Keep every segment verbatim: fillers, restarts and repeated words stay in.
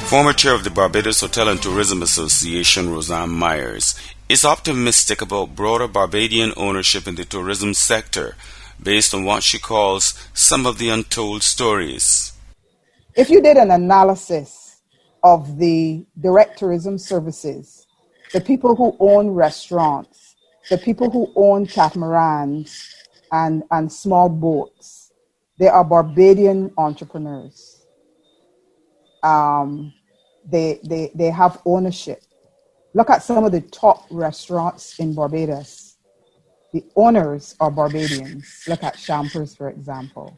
Former chair of the Barbados Hotel and Tourism Association, Roseanne Myers, is optimistic about broader Barbadian ownership in the tourism sector based on what she calls some of the untold stories. If you did an analysis of the direct tourism services, the people who own restaurants, the people who own catamarans and, and small boats, they are Barbadian entrepreneurs. Um, they, they, they have ownership. Look at some of the top restaurants in Barbados. The owners are Barbadians. Look at Champers, for example.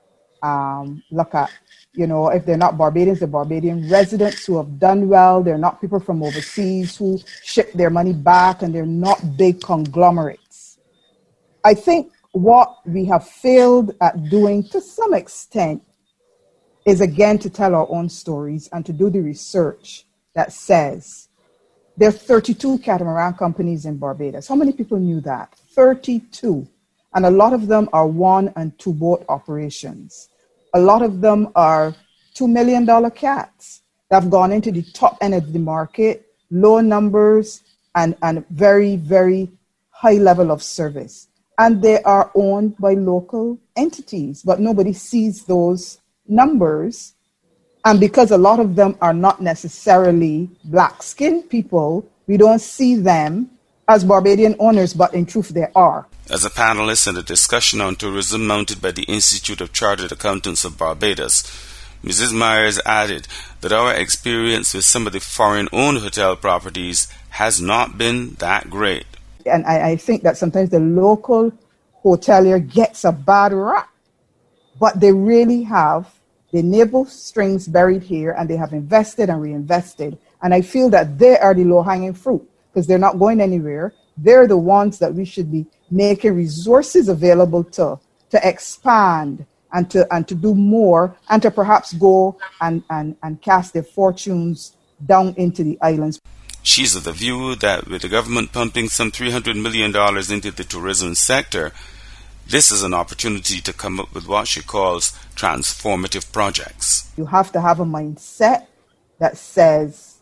Um, look at, you know, if they're not Barbadians, they're Barbadian residents who have done well. They're not people from overseas who ship their money back, and they're not big conglomerates. I think what we have failed at doing to some extent is, again, to tell our own stories and to do the research that says, there are thirty-two catamaran companies in Barbados. How many people knew that? thirty-two. And a lot of them are one and two boat operations. A lot of them are two million dollars cats that have gone into the top end of the market, low numbers, and, and very, very high level of service. And they are owned by local entities, but nobody sees those numbers. And because a lot of them are not necessarily black-skinned people, we don't see them as Barbadian owners, but in truth they are. As a panelist in a discussion on tourism mounted by the Institute of Chartered Accountants of Barbados, Missus Myers added that our experience with some of the foreign-owned hotel properties has not been that great. And I, I think that sometimes the local hotelier gets a bad rap, but they really have the navel strings buried here, and they have invested and reinvested. And I feel that they are the low-hanging fruit because they're not going anywhere. They're the ones that we should be making resources available to, to expand and to and to do more, and to perhaps go and, and, and cast their fortunes down into the islands. She's of the view that with the government pumping some three hundred million dollars into the tourism sector, this is an opportunity to come up with what she calls transformative projects. You have to have a mindset that says,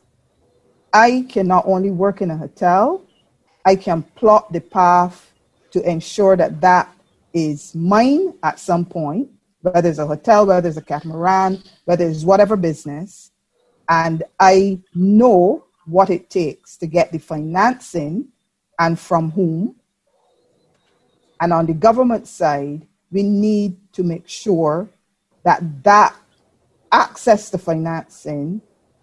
I can not only work in a hotel, I can plot the path to ensure that that is mine at some point, whether it's a hotel, whether it's a catamaran, whether it's whatever business, and I know what it takes to get the financing and from whom. And on the government side, we need to make sure that that access to financing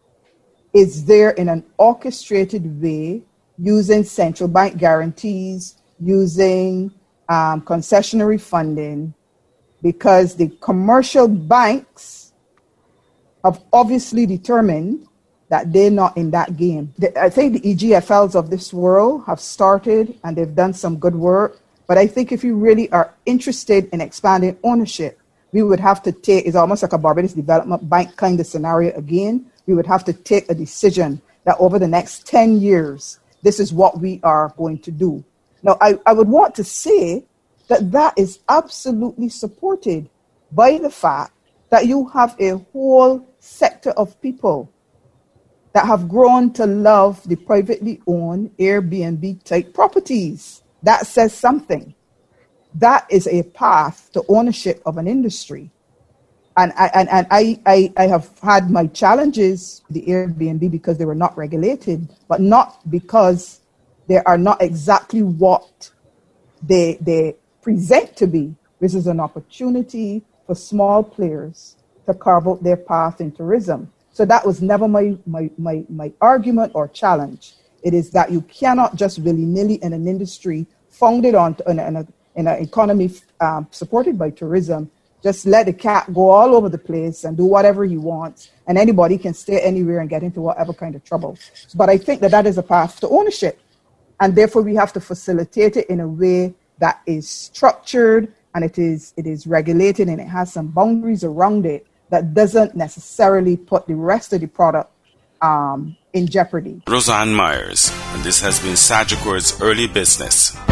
is there in an orchestrated way, using central bank guarantees, using um, concessionary funding, because the commercial banks have obviously determined that they're not in that game. I think the E G F Ls of this world have started and they've done some good work. But I think if you really are interested in expanding ownership, we would have to take, it's almost like a Barbados Development Bank kind of scenario again. We would have to take a decision that over the next ten years, this is what we are going to do. Now, I, I would want to say that that is absolutely supported by the fact that you have a whole sector of people that have grown to love the privately owned Airbnb type properties. That says something. That is a path to ownership of an industry. And I, and, and I, I, I have had my challenges with the Airbnb because they were not regulated, but not because they are not exactly what they, they present to be. This is an opportunity for small players to carve out their path in tourism. So that was never my, my, my, my argument or challenge. It is that you cannot just willy-nilly in an industry founded on in, a, in, a, in an economy um, supported by tourism, just let the cat go all over the place and do whatever he wants, and anybody can stay anywhere and get into whatever kind of trouble. But I think that that is a path to ownership, and therefore we have to facilitate it in a way that is structured and it is it is regulated and it has some boundaries around it that doesn't necessarily put the rest of the product um, in jeopardy. Roseanne Myers, and this has been Sagicor's Early Business.